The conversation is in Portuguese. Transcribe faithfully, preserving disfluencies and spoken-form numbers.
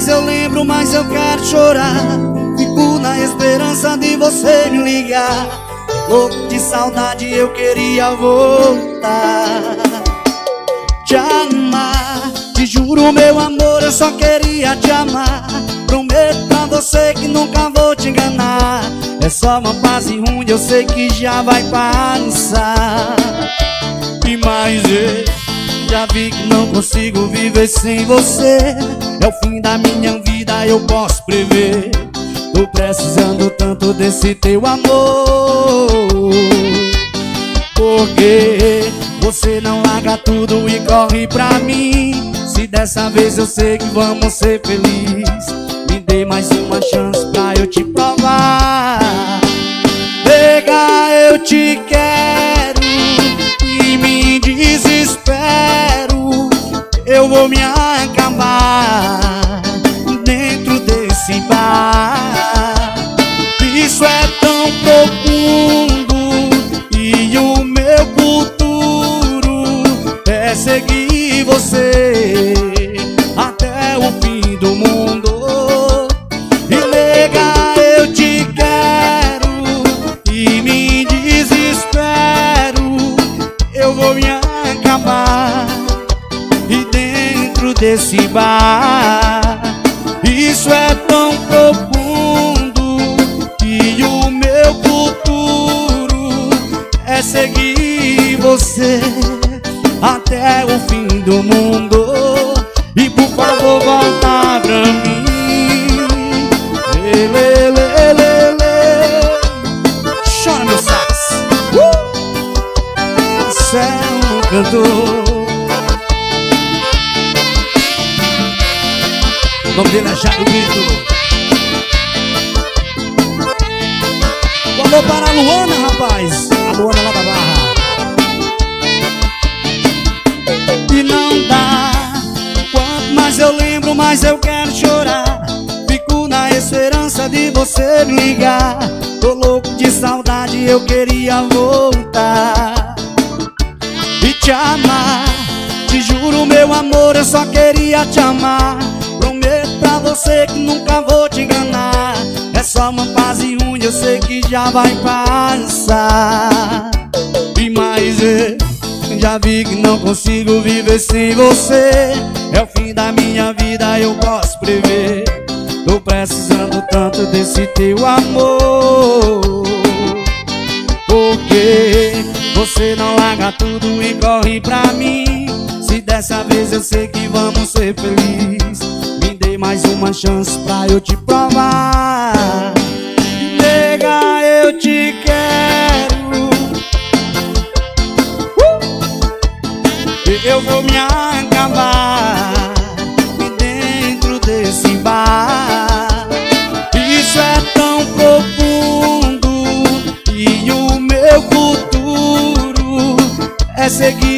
eu lembro, mais eu quero chorar. Fico na esperança de você me ligar. Louco de saudade, eu queria voltar. Te amar, te juro meu amor, eu só queria te amar. Prometo pra você que nunca vou te enganar. É só uma fase ruim, eu sei que já vai passar. E mais eu já vi que não consigo viver sem você. É o fim da minha vida, eu posso prever. Tô precisando tanto desse teu amor. Porque você não larga tudo e corre pra mim. Se dessa vez eu sei que vamos ser felizes, me dê mais uma chance pra eu te provar. Nega, eu te quero e me desespero. Eu vou me acabar dentro desse bar. Isso é tão profundo e o meu futuro é seguir você até o fim do mundo. E nega, eu te quero e me desespero. Eu vou me acabar e dentro desse bar. Isso é tão profundo e o meu futuro é seguir você até o fim do mundo. E por favor volta pra mim. Lê, lê, lê, lê, lê. Chora meu sax. uh! Você é um cantor. O nome dele é Jairo Brito. Alô para a Luana, rapaz. A Luana lá da Barra. E não dá. Quanto mais eu lembro, mais eu quero chorar. Fico na esperança de você me ligar. Tô louco de saudade, eu queria voltar e te amar. Te juro meu amor, eu só queria te amar. Prometo pra você que nunca vou te enganar. É só uma fase ruim, eu sei que já vai passar. E mais eu já vi que não consigo viver sem você. É o fim da minha vida, eu posso prever. Tô precisando tanto desse teu amor. Porque você não larga tudo e corre pra mim. Se dessa vez eu sei que vamos ser felizes, me dê mais uma chance pra eu te provar. Nega, eu te quero. uh! Eu vou me acabar dentro desse bar. Isso é tão profundo e o meu futuro é seguir